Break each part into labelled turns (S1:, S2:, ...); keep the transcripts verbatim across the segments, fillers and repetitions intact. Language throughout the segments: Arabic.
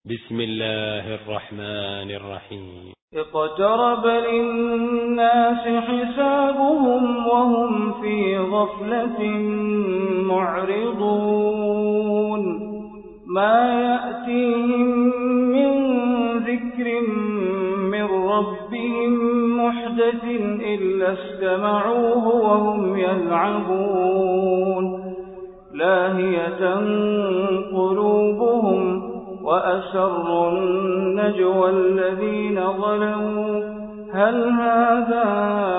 S1: بسم الله الرحمن الرحيم
S2: اقترب للناس حسابهم وهم في غفلة معرضون ما يأتيهم من ذكر من ربهم محدث إلا استمعوه وهم يلعبون لاهية قلوبهم وأسروا النجوى الذين ظلموا هل هذا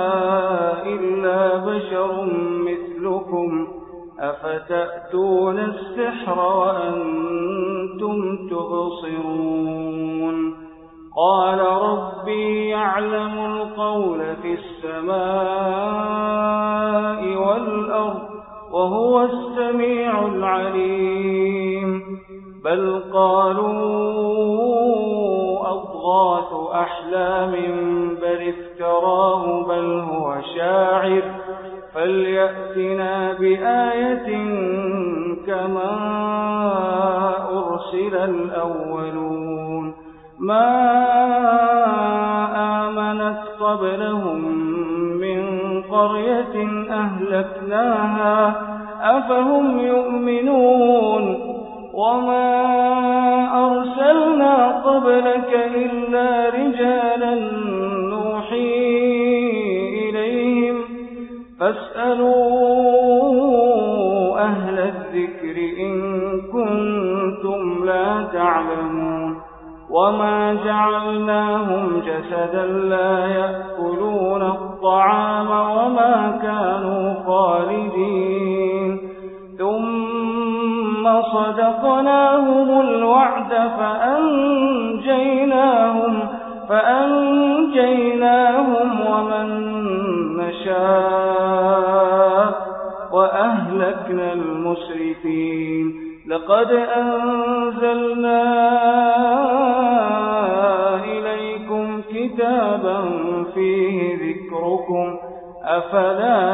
S2: إلا بشر مثلكم أفتأتون السحر وأنتم تبصرون قال ربي يعلم القول في السماء والأرض وهو السميع العليم بل قالوا أضغاث أحلام بل افتراه بل هو شاعر فليأتنا بآية كما أرسل الأولون ما آمنت قبلهم من قرية أهلكناها أفهم يؤمنون وما أرسلنا قبلك إلا رجالا نوحي إليهم فاسألوا أهل الذكر إن كنتم لا تعلمون وما جعلناهم جسدا لا يأكلون الطعام وما كانوا خالدين ثم صدقناهم الوعد فأنجيناهم فأنجيناهم ومن نشاء وأهلكنا المسرفين لقد أنزلنا إليكم كتابا فيه ذكركم أفلا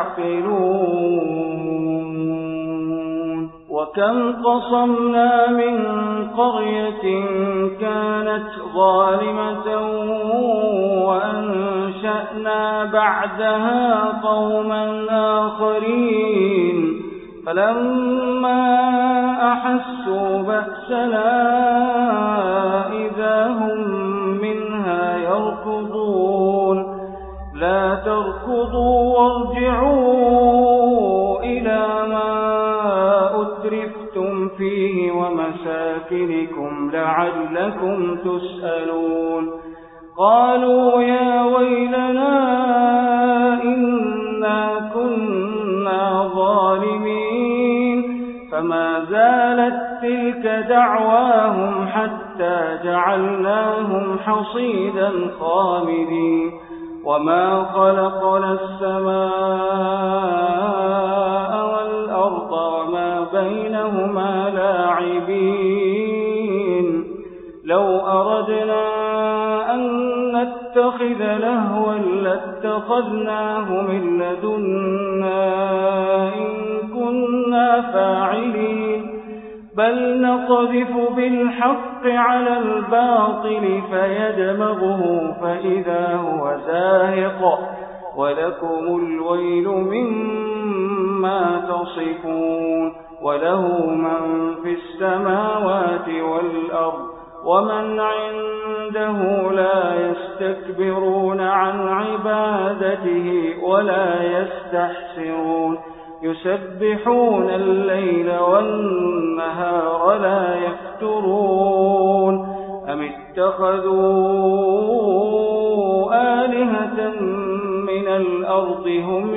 S2: تعقلون وكم قصمنا من قرية كانت ظالمة وأنشأنا بعدها قوما آخرين فلما أحسوا بأسنا إذا هم منها يركضون لا تركضوا وارجعوا إلى ما أترفتم فيه ومساكنكم لعلكم تسألون قالوا يا ويلنا إنا كنا ظالمين فما زالت تلك دعواهم حتى جعلناهم حصيدا خامدين وما خلقنا السماء والأرض وما بينهما لاعبين لو أردنا أن نتخذ لهوا لاتخذناه من لدنا إن كنا فاعلين بل نقذف بالحق على الباطل فيدمغه فإذا هو زاهق ولكم الويل مما تصفون وله من في السماوات والأرض ومن عنده لا يستكبرون عن عبادته ولا يستحسرون يسبحون الليل والنهار لا يفترون أم اتخذوا آلهة من الأرض هم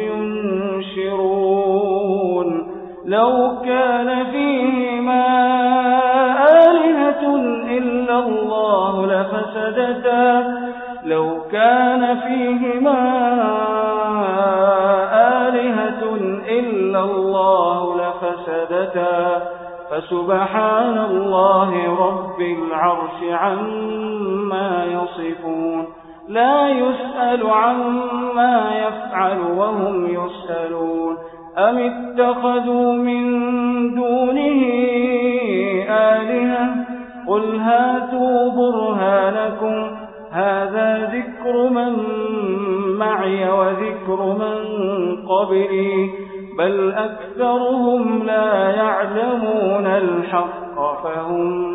S2: ينشرون لو كان فيهما آلهة إلا الله لفسدتا لو كان فيهما آلهة إلا الله لفسدتا فسبحان الله رب العرش عما يصفون لا يسأل عما يفعل وهم يسألون أم اتخذوا من دونه آلهة قل هاتوا برهانكم هذا ذكر من معي وذكر من قبلي بل أكثرهم لا يعلمون الحق فهم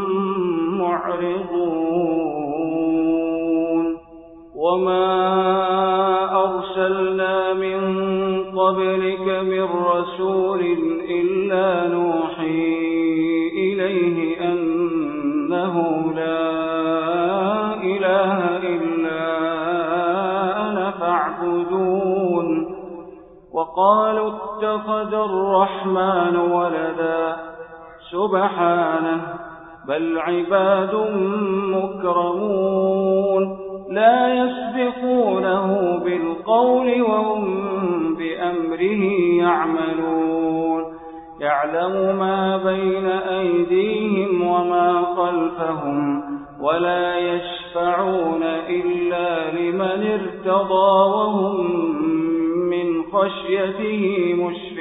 S2: معرضون وما أرسلنا من قبلك من رسول إلا نوحي إليه أنه لا إله إلا أنا فاعبدون وقالوا اتخذ الرحمن ولدا سبحانه بل عباد مكرمون لا يسبقونه بالقول وهم بأمره يعملون يعلم ما بين أيديهم وما خلفهم ولا يشفعون إلا لمن ارتضى وهم من خشيته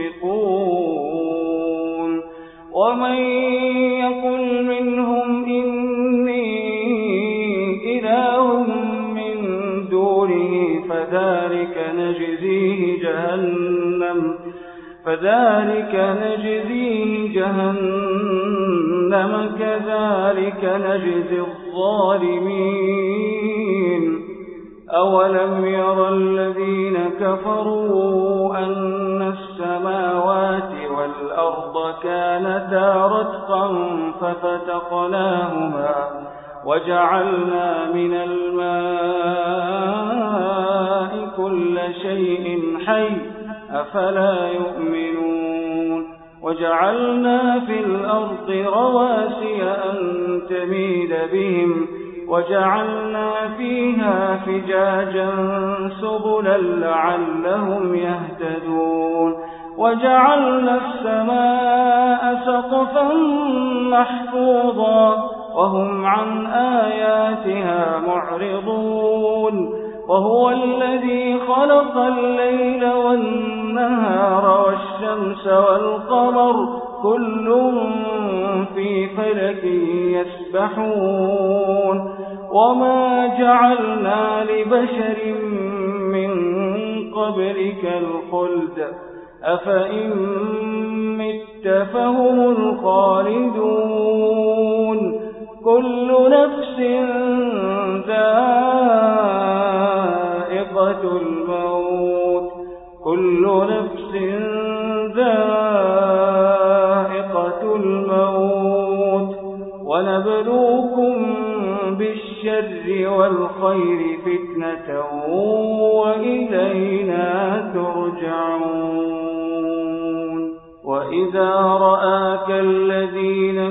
S2: مشفقون ومن يقل منهم إني إله من دونه فذلك نجزيه جهنم فذلك نجزيه جهنم كذلك نجزي الظالمين أولم يرى الذين كفروا أن السماوات والأرض كانتا رتقا ففتقناهما وجعلنا من الماء كل شيء حي أفلا يؤمنون وجعلنا في الأرض رواسي أن تميد بهم وجعلنا فيها فجاجا سبلا لعلهم يهتدون وجعلنا السماء سقفا محفوظا وهم عن آياتها معرضون وهو الذي خلق الليل والنهار والشمس والقمر كل في فلك يسبحون وما جعلنا لبشر من قبلك الخلد أفإن مت فهم الخالدون كل نفس ذائقة الموت كل نفس ذائقة الموت ونبلوكم بالشر والخير فتنة وإلينا ترجعون وإذا رآك الذين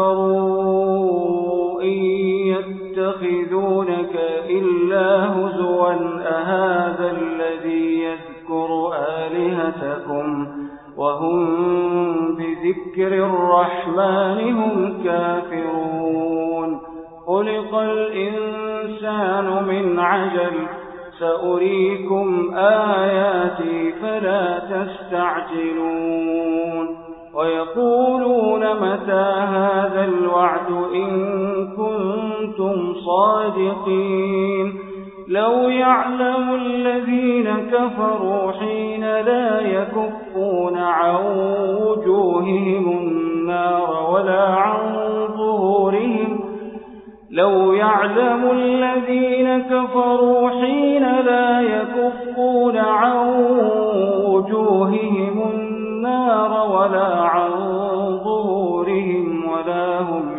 S2: كفروا إن يتخذونك إلا هزوا أهذا الذي يذكر آلهتكم وهم بذكر الرحمن هم كافرون خلق الإنسان من عجل سأريكم آياتي فلا تستعجلون ويقولون متى هذا الوعد إن كنتم صادقين لو يعلم الذين كفروا حين لا يكفون عن وجوههم النار ولا عن ظهورهم لو يعلم الذين كفروا حين لا يكفون عن وجوههم النار ولا عن ظهورهم ولا هم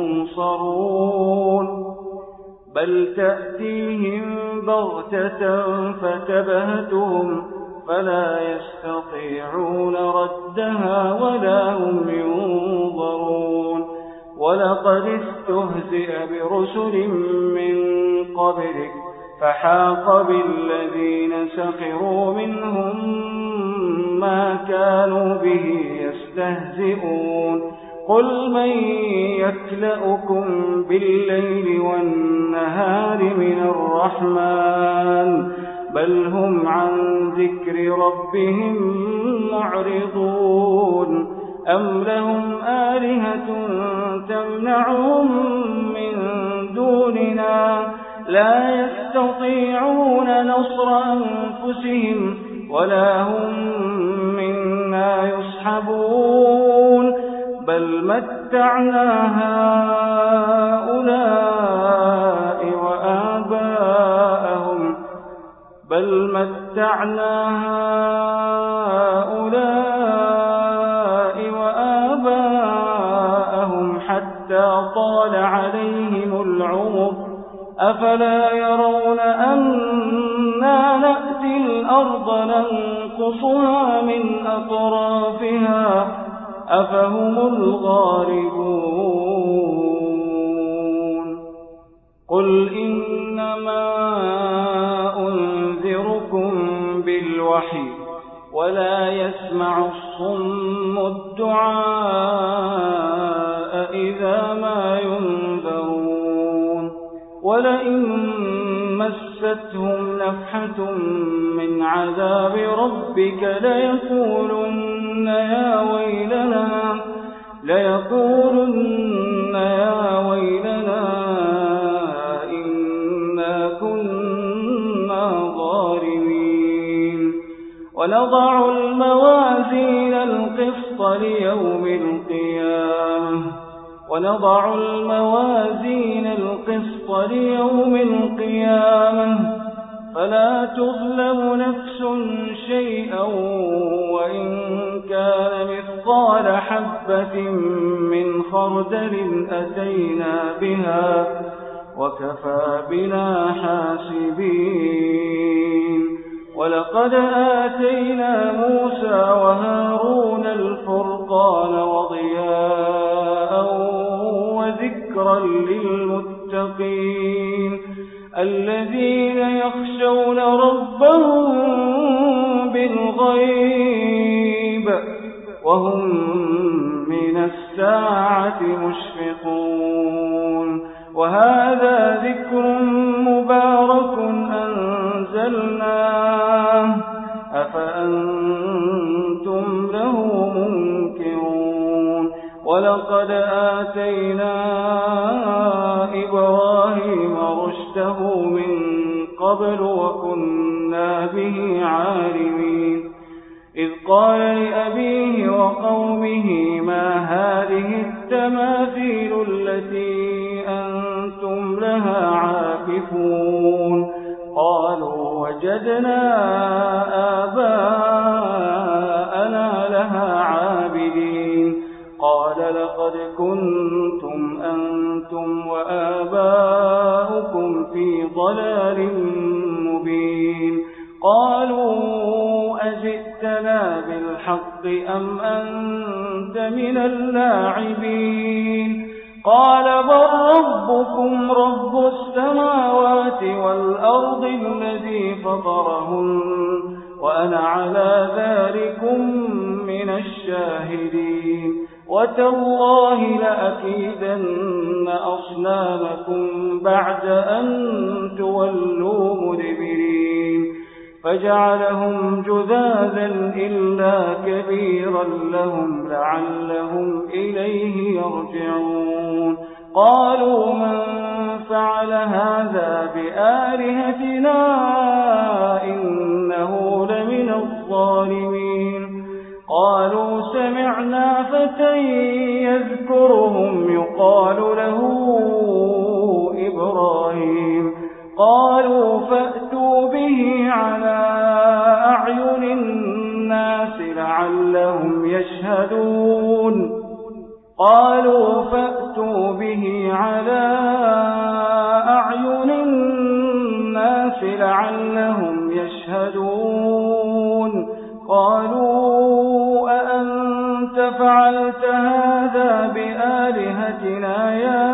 S2: ينصرون بل تأتيهم بغتة فتبهتهم فلا يستطيعون ردها ولا هم ينظرون ولقد استهزئ برسل من قبلك فحاق بالذين سخروا منهم ما كانوا به يستهزئون قل من يكلؤكم بالليل والنهار من الرحمن بل هم عن ذكر ربهم معرضون أم لهم آلهة تمنعهم من دوننا لا يستطيعون نصر أنفسهم ولا هم منا يصحبون بل متعنا هؤلاء وآباءهم بل متعنا هؤلاء وآباءهم حتى طال عليهم العمر أفلا يرون أنا نأتي الأرض ننقصها من أطرافها أفهم الغالبون قل إنما أنذركم بالوحي ولا يسمع الصم الدعاء إذا ما ينذرون ولئن مستهم نفحة من عذاب ربك ليقولن يا ويلنا ليقولن يا ويلنا إنا كنا ظالمين ونضع الموازين القسط ليوم القيامة ونضع الموازين القسط ليوم القيامة فلا تظلم نفس شيئا وإن كان مثقال حبة من خردل أتينا بها وكفى بنا حاسبين ولقد آتينا موسى وهارون الفرقان وضياء وذكرا للمتقين الذين يخشون ربهم بالغيب وهم من الساعة مشفقون وهذا ذكر مبارك أنزلناه أفأنتم له منكرون ولقد آتينا إبراهيم رشده من قبل وكنا به عالمين إذ قال لأبيه وقومه ما هذه التماثيل التي أنتم لها عاكفون قالوا وجدنا آباءنا لها عابدين قال لقد كنتم أنتم وآباؤكم في ضلال مبين قالوا أجئتنا بالحق أم أنت من اللاعبين قال بل ربكم رب السماوات والأرض الذي فطرهن وأنا على ذلكم من الشاهدين وتالله لأكيدن أصنامكم بعد أن تولوا مدبرين فجعلهم جذاذا إلا كبيرا لهم لعلهم إليه يرجعون قالوا من فعل هذا بآلهتنا إنه لمن الظالمين قالوا سمعنا فتى يذكرهم يقال له إبراهيم قالوا فأتوا به على أعين الناس لعلهم يشهدون قالوا فأتوا به على أعين الناس لعلهم يشهدون قالوا أأنت فعلت هذا بآلهتنا يا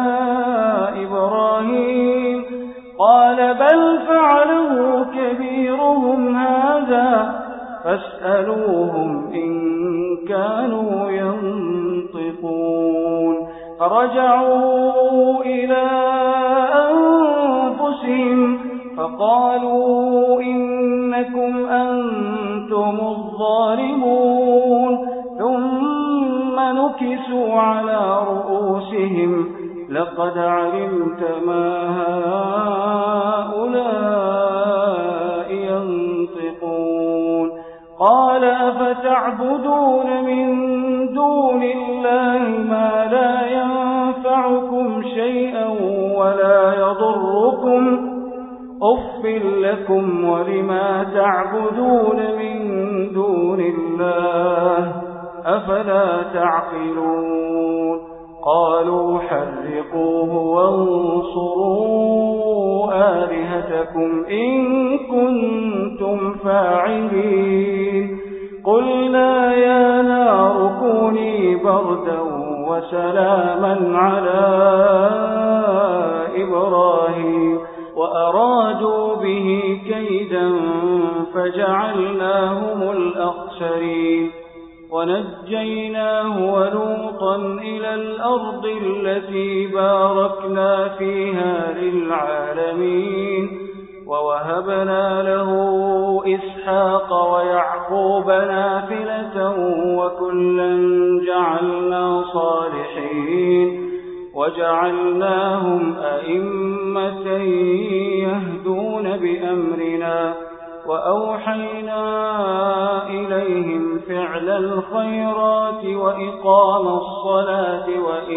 S2: إبراهيم قال بل فعله كبيرهم هذا فاسألوهم إن كانوا ينطقون فرجعوا إلى أنفسهم فقالوا إنكم أنتم الظالمون ثم علمت ما هؤلاء ينطقون قال أفتعبدون من دون الله ما لا ينفعكم شيئا ولا يضركم أف لكم ولما تعبدون من دون الله أفلا تعقلون قالوا حرقوه وانصروا آلهتكم إن كنتم فاعلين قلنا يا نار كوني بردا وسلاما على إبراهيم وأرادوا به كيدا فجعلناهم الأخسرين ونجيناه ولوطا إلى الأرض التي باركنا فيها للعالمين ووهبنا له إسحاق ويعقوب نافلة وكلا جعلنا صالحين وجعلناهم أئمة يهدون بأمرنا وأوحينا إليهم فعل الخيرات وإقام الصلاة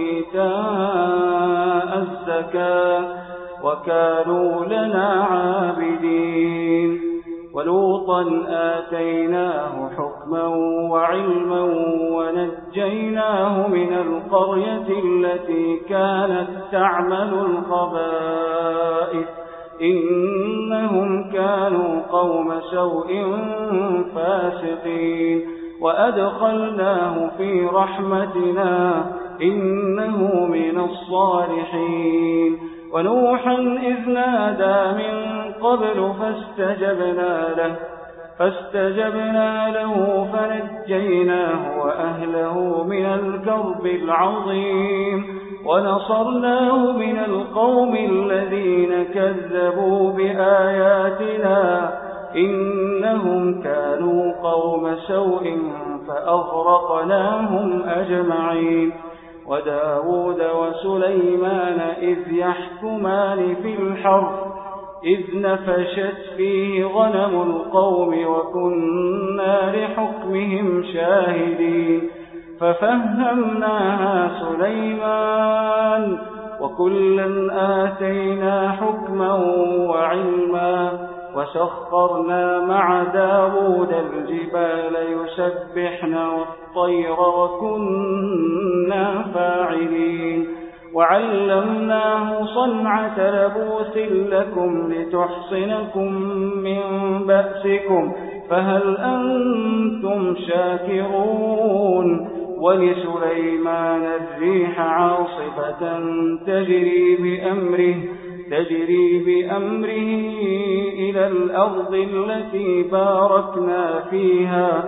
S2: وإيتاء الزكاة وكانوا لنا عابدين ولوطا آتيناه حكما وعلما ونجيناه من القرية التي كانت تعمل الخبائث إنهم كانوا قوم سوء فاسقين وأدخلناه في رحمتنا إنه من الصالحين ونوحا إذ نادى من قبل فاستجبنا له فاستجبنا له فنجيناه وأهله من الكرب العظيم ونصرناه من القوم الذين كذبوا بآياتنا إنهم كانوا قوم سوء فأغرقناهم أجمعين وداود وسليمان إذ يحكمان في الحرث إذ نفشت فيه غنم القوم وكنا لحكمهم شاهدين ففهمناها سليمان وكلا آتينا حكما وعلما وسخرنا مع داود الجبال يسبحن والطير وكنا فاعلين وعلمناه صنعة لبوس لكم لتحصنكم من بأسكم فهل أنتم شاكرون ولسليمان الريح عاصفة تجري بأمره تجري بأمره إلى الأرض التي باركنا فيها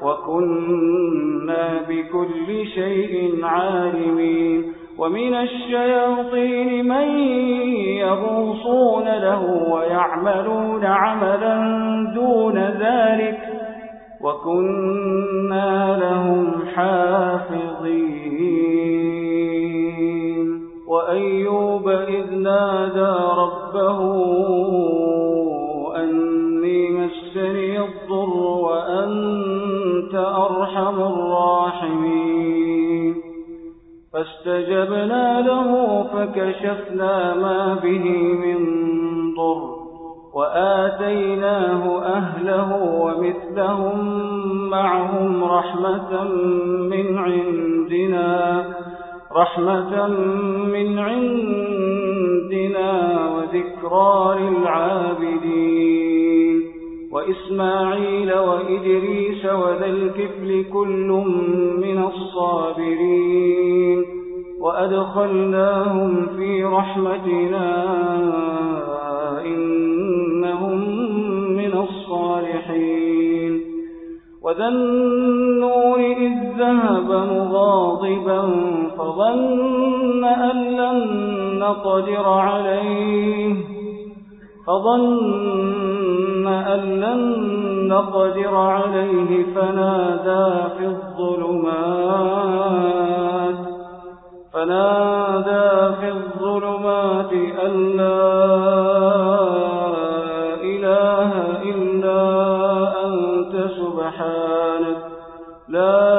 S2: وكنا بكل شيء عالمين ومن الشياطين من يغوصون له ويعملون عملا دون ذلك وكنا لهم حافظين وأيوب إذ نادى ربه أني مسني الضر وأنت أرحم الراحمين فاستجبنا له فكشفنا ما به من ضر وآتيناه أهله ومثلهم معهم رحمة من عندنا رحمة من عندنا وذكرى للعابدين وإسماعيل وإدريس وذا الكفل كل من الصابرين وأدخلناهم في رحمتنا إنهم من الصالحين وذا النور إذ ذهب مغاضبا فظن أن لن نقدر عليه فظن أن لن نقدر عليه فنادى في الظلمات فنادى في الظلمات أن لا إله إلا أنت سبحانك لا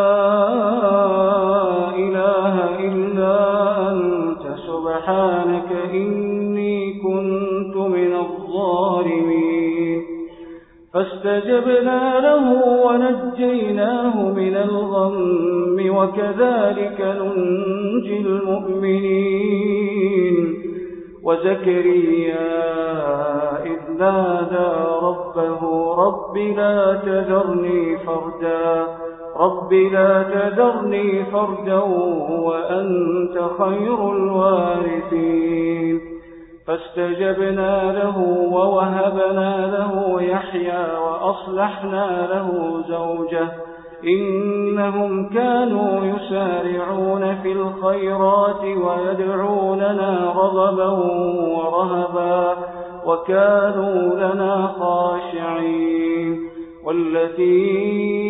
S2: إله إلا أنت سبحانك إني كنت من الظالمين فاستجبنا له ونجيناه من الغم وكذلك ننجي المؤمنين وزكريا إذ نادى ربه رب لا تذرني فردا رب لا تذرني فردا وأنت خير الوارثين فاستجبنا له ووهبنا له يحيى وأصلحنا له زوجه إنهم كانوا يسارعون في الخيرات ويدعوننا رغبا ورهبا وكانوا لنا خاشعين والتي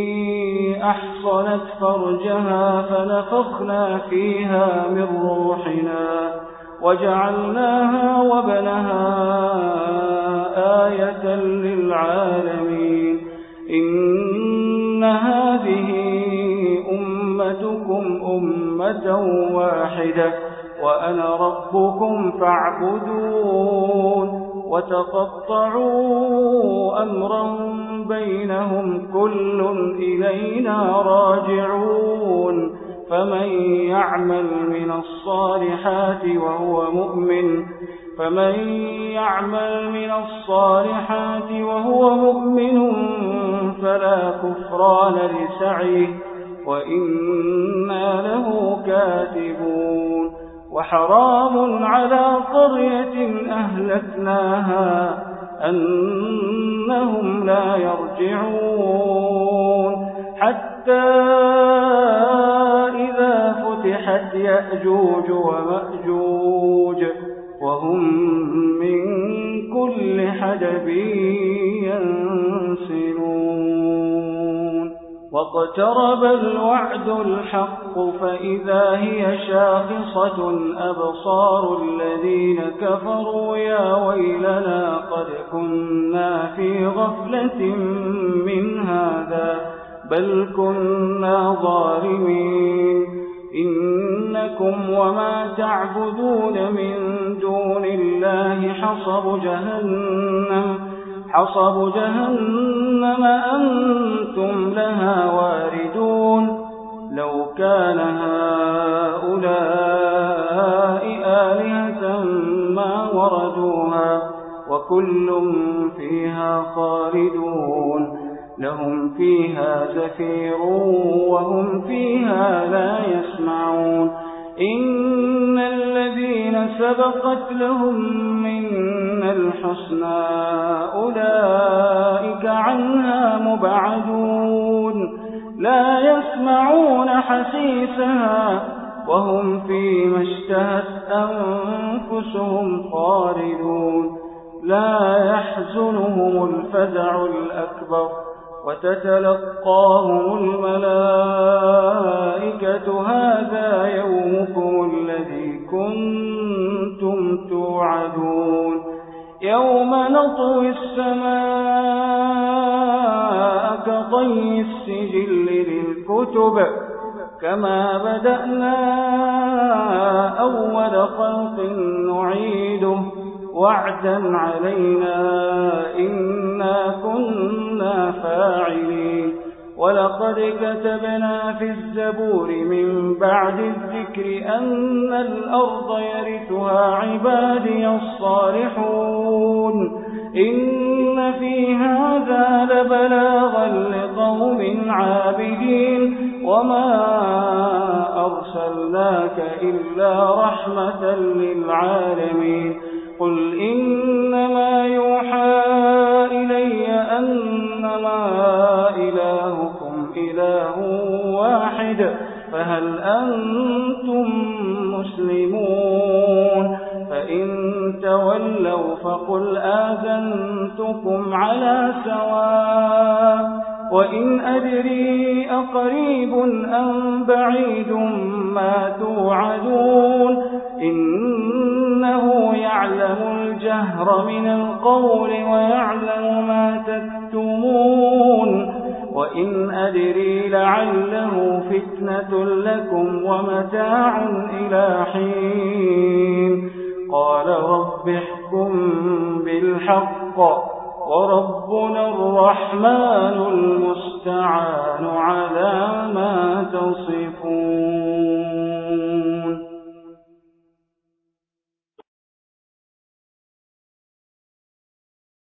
S2: أحصنت فرجها فنفخنا فيها من روحنا وجعلناها وابنها آية للعالمين إن هذه أمتكم أمة واحدة وأنا ربكم فاعبدون وتقطعوا أمرهم بينهم كل إلينا راجعون فمن يعمل من الصالحات وهو مؤمن فمن يعمل من الصالحات وهو مؤمن فلا كفران لسعيه وإنا له كاتبون وحرام على قرية أهلكناها أنهم لا يرجعون حتى إذا فتحت يأجوج ومأجوج وهم من كل حدب ينسلون واقترب الوعد الحق فإذا هي شاخصة أبصار الذين كفروا يا ويلنا قد كنا في غفلة من هذا بل كنا ظالمين إنكم وما تعبدون من دون الله حصب جهنم حصب جهنم أنتم لها واردون لو كان هؤلاء آلهة ما وردوها وكل فيها خالدون لهم فيها زفير وهم فيها لا يسمعون إن الذين سبقت لهم منا الحسنى أولئك عنها مبعدون لا يسمعون حسيسها وهم فيما اشتهت أنفسهم خالدون لا يحزنهم الفزع الأكبر وتتلقاهم الملائكة هذا يومكم الذي كنتم توعدون يوم نطوي السماء كطي السجل للكتب كما بدأنا أول خلق نعيده وعدا علينا إنا كنا فاعلين ولقد كتبنا في الزبور من بعد الذكر أن الأرض يرثها عبادي الصالحون إن في هذا لبلاغا لقوم عابدين وما أرسلناك إلا رحمة للعالمين قل إنما يوحى إلي أنما إلهكم إله واحد فهل أنتم مسلمون فإن تولوا فقل آذنتكم على سواء وإن أدري أقريب أم بعيد ما توعدون إنه يعلم الجهر من القول ويعلم ما تكتمون وإن أدري لعله فتنة لكم ومتاع إلى حين قال رب احكم بالحق وربنا الرحمن المستعان على ما تصفون.